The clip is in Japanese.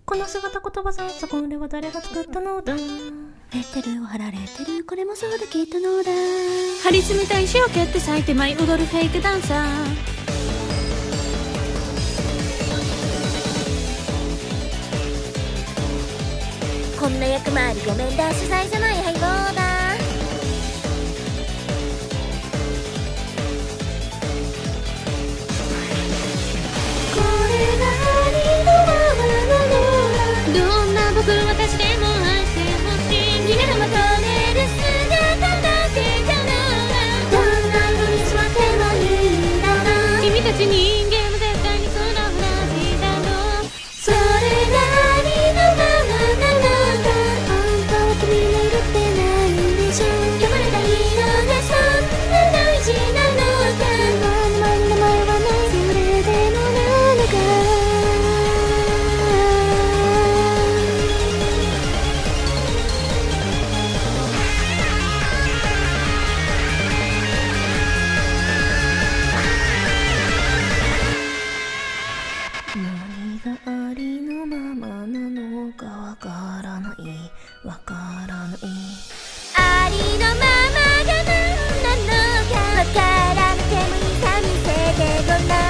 この姿言葉さ、そこれは誰が作ったのだ。レッテルを貼られてる、これもそうだきっとのだ。張り詰めた石を蹴って咲いて舞い踊るフェイクダンサー。 こんな役回りごめんだ、主催じゃない相棒だ。これがありのままなのだ。 どんな僕私でも愛してほしい。 夢のまとめる姿だけじゃな。どんな色に座ってもいいんだな。 君たち人間も絶対にその話だろう。 それがありのままなのだ。本当は君の色ってないんでしょ。読まれた色がそんな大事なのか。名前はないそれでもなのか。何がありのままなのかわからない、わからない。ありのままが何なのかわからなくてもいいさ見せてごらん。